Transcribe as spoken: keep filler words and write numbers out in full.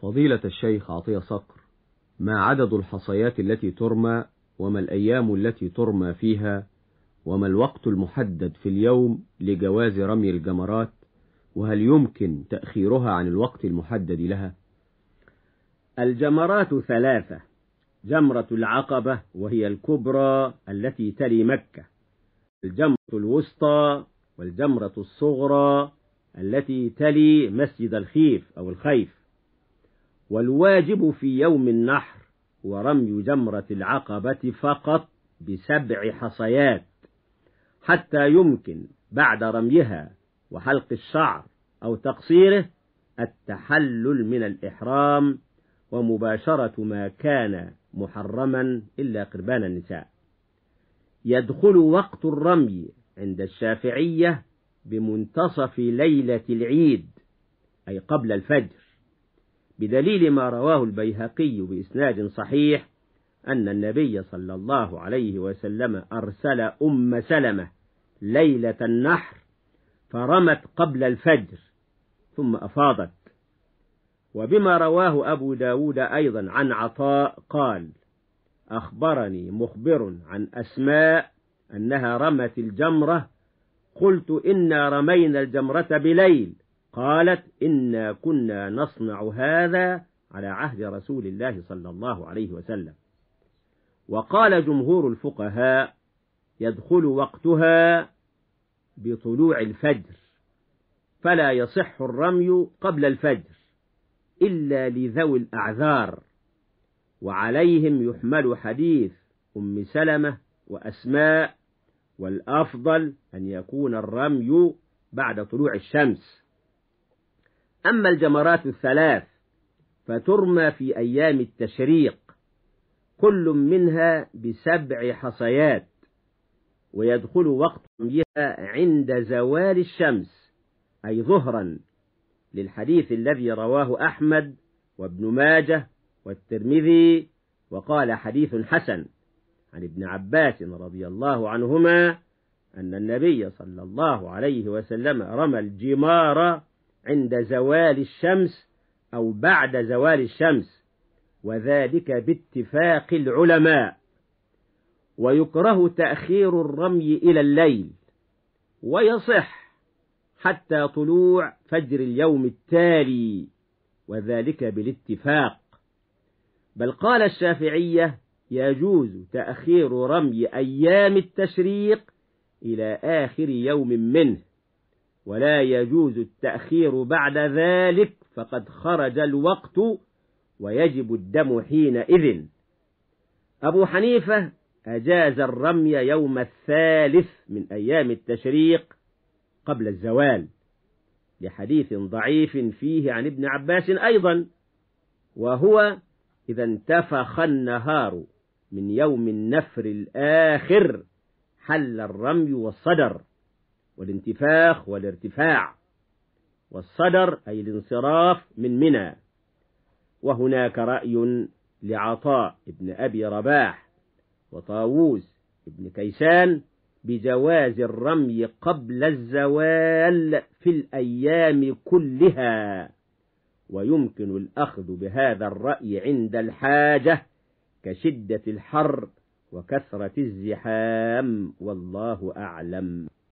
فضيلة الشيخ عطية صقر، ما عدد الحصيات التي ترمى، وما الأيام التي ترمى فيها، وما الوقت المحدد في اليوم لجواز رمي الجمرات، وهل يمكن تأخيرها عن الوقت المحدد لها؟ الجمرات ثلاثة: جمرة العقبة وهي الكبرى التي تلي مكة، الجمرة الوسطى والجمرة الصغرى التي تلي مسجد الخيف أو الخيف. والواجب في يوم النحر ورمي جمرة العقبة فقط بسبع حصيات، حتى يمكن بعد رميها وحلق الشعر أو تقصيره التحلل من الإحرام ومباشرة ما كان محرما إلا قربان النساء. يدخل وقت الرمي عند الشافعية بمنتصف ليلة العيد، أي قبل الفجر، بدليل ما رواه البيهقي بإسناد صحيح أن النبي صلى الله عليه وسلم أرسل أم سلمة ليلة النحر فرمت قبل الفجر ثم أفاضت. وبما رواه أبو داود أيضا عن عطاء قال: أخبرني مخبر عن أسماء أنها رمت الجمرة، قلت إنا رمينا الجمرة بليل، قالت إنا كنا نصنع هذا على عهد رسول الله صلى الله عليه وسلم. وقال جمهور الفقهاء: يدخل وقتها بطلوع الفجر، فلا يصح الرمي قبل الفجر إلا لذوي الأعذار، وعليهم يحمل حديث أم سلمة وأسماء، والأفضل أن يكون الرمي بعد طلوع الشمس. أما الجمرات الثلاث فترمى في أيام التشريق، كل منها بسبع حصيات، ويدخل وقت رميها عند زوال الشمس أي ظهرا، للحديث الذي رواه أحمد وابن ماجه والترمذي، وقال حديث حسن عن ابن عباس رضي الله عنهما أن النبي صلى الله عليه وسلم رمى الجمار عند زوال الشمس أو بعد زوال الشمس، وذلك باتفاق العلماء. ويكره تأخير الرمي إلى الليل، ويصح حتى طلوع فجر اليوم التالي، وذلك بالاتفاق. بل قال الشافعية: يجوز تأخير رمي أيام التشريق إلى آخر يوم منه، ولا يجوز التأخير بعد ذلك، فقد خرج الوقت ويجب الدم حينئذ. أبو حنيفة أجاز الرمي يوم الثالث من أيام التشريق قبل الزوال، لحديث ضعيف فيه عن ابن عباس أيضا، وهو: إذا انتفخ النهار من يوم النفر الآخر حل الرمي والصدر. والانتفاخ والارتفاع، والصدر أي الانصراف من منى. وهناك رأي لعطاء ابن أبي رباح وطاووس ابن كيسان بجواز الرمي قبل الزوال في الأيام كلها، ويمكن الأخذ بهذا الرأي عند الحاجة كشدة الحر وكثرة الزحام، والله أعلم.